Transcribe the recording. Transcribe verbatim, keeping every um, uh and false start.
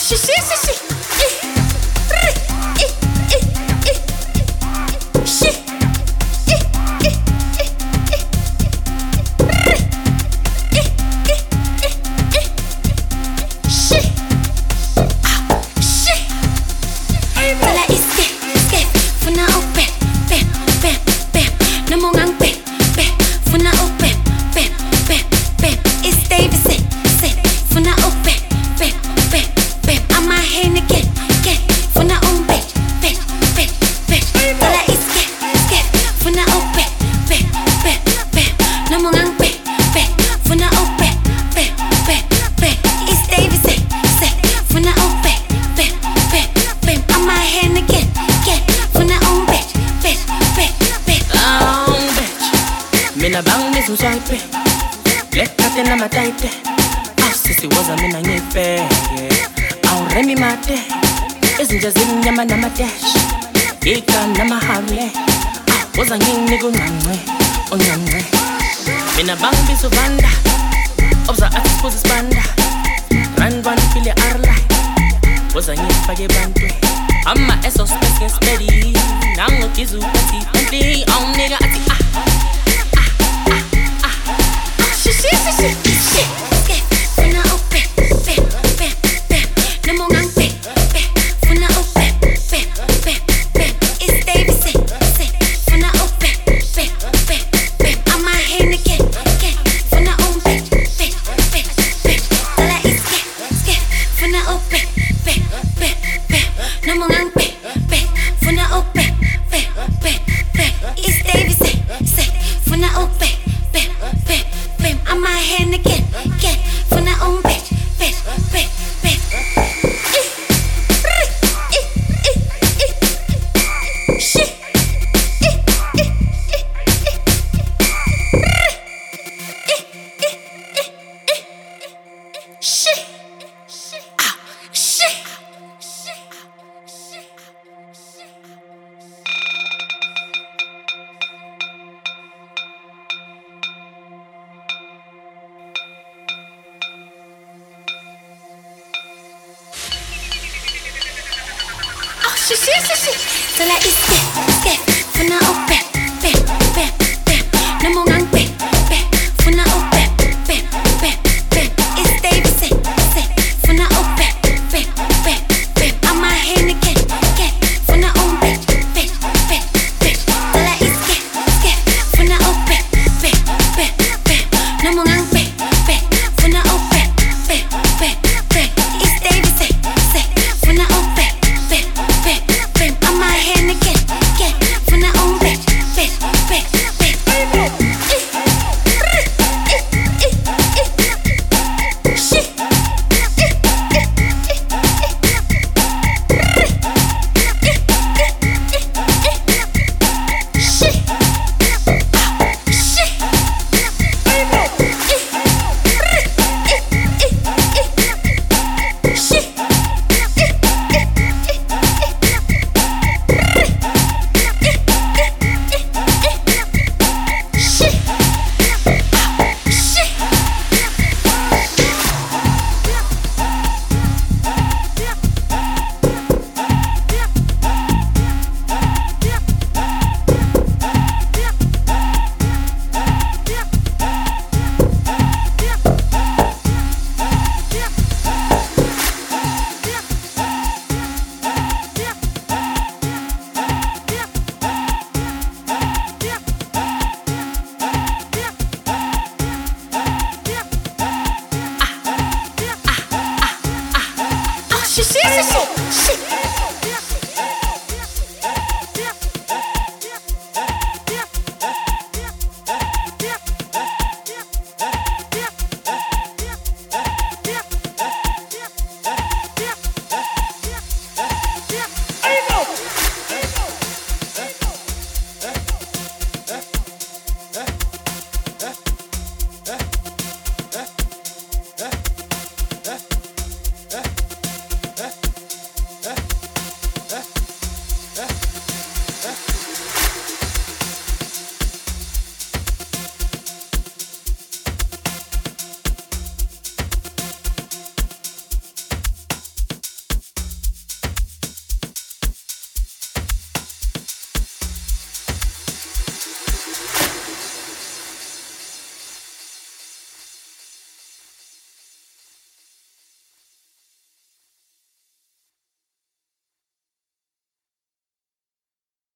Shit, shit, shit, shit. Mina bang mizuzwaipe lekate na mataite asisi waza mina ngife awuremi mate ezinja zinyama namadesh ika namahawle waza ngini kunqanqe onqanqe mina bang bizuvanda obza athi sifuze sibanda randwan file arla waza ngifake bantwe ama esos space steady nango kizu ati anti on nigga ati ah Shit, shit, shit, shit. So like it's get, get, funa ope, pe, pe, pe. Namo ngang pe, pe, funa ope, pe, pe, pe. It's David say, say, funa ope, pe, pe, pe. I'm a hand again, get, funa ope, pe, pe, pe. So like it's get, get, funa ope, pe, pe, pe. Namo ngang pe, pe, funa ope, pe, pe, pe. It's David say, say, funa ope. Shit, shit, shit, shit.